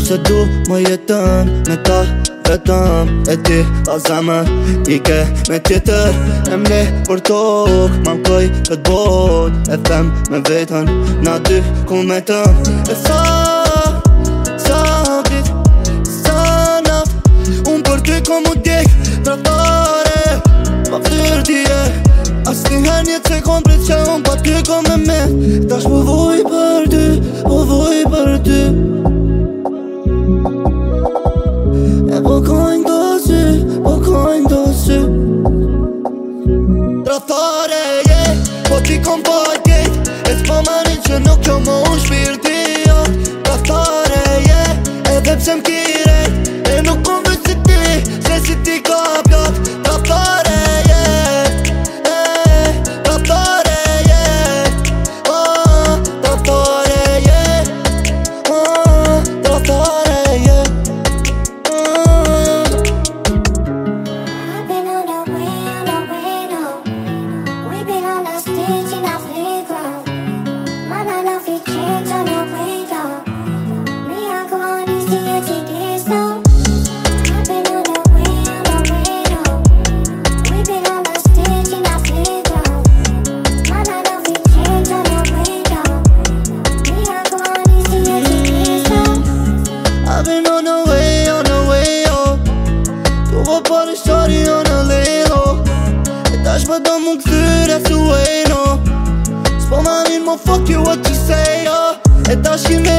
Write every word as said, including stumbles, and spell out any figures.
se du më jetën me ta vetëm e ti ta zemër I ke me tjetër e mle për tokë ma mkoj këtë bot e them me vetën na dy ku me tëm e sa sa dit sa naft unë për ty ko mu djek tratare pa fyr tje as njëher një se kom prit që unë pa ty ko me me tash po vuj për ty po vuj për ty E po kojnë do sy, po kojnë do sy Traftare, yeah, po ti kom po gejt E s'po marin që nuk që më unë shpirti, jo Traftare, yeah, edhe pse m'kirejt E nuk kom vëq si ti, se si ti ka pjot Traftare, yeah, eh, traftare, yeah Oh, traftare, yeah Oh, traftare, yeah Për shqari o në lejlo E tash për do më këthyre su ejno S'po manin mo fuck you what you say oh. E tash ki me